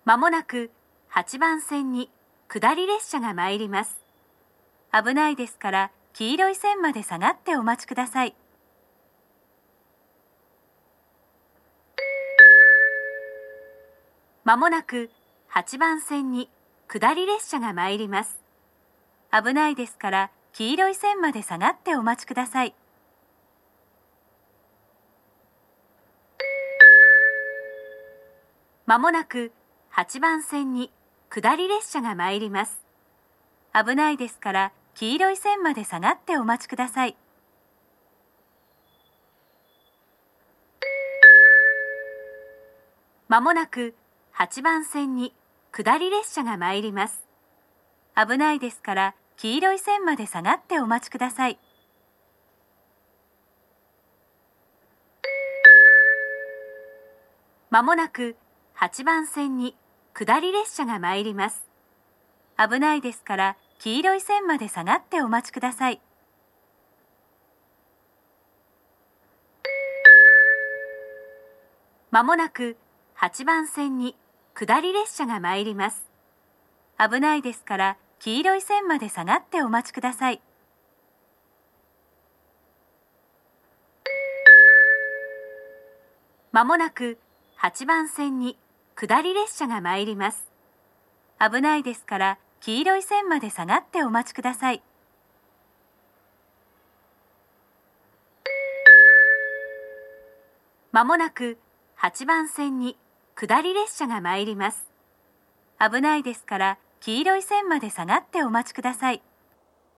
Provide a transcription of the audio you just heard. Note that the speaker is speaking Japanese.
まもなく8番線に下り列車が参ります。危ないですから黄色い線まで下がってお待ちください。まもなく8番線に下り列車が参ります。危ないですから黄色い線まで下がってお待ちください。まもなく8番線に下り列車が参ります。危ないですから黄色い線まで下がってお待ちください。まもなく8番線に下り列車が参ります。危ないですから黄色い線まで下がってお待ちください。まもなく8番線に下り列車が参ります。危ないですから黄色い線まで下がってお待ちください。まもなく8番線に下り列車が参ります。危ないですから黄色い線まで下がってお待ちください。まもなく8番線に下り列車が参ります。危ないですから黄色い線まで下がってお待ちください。まもなく8番線に下り列車が参ります。危ないですから黄色い線まで下がってお待ちください。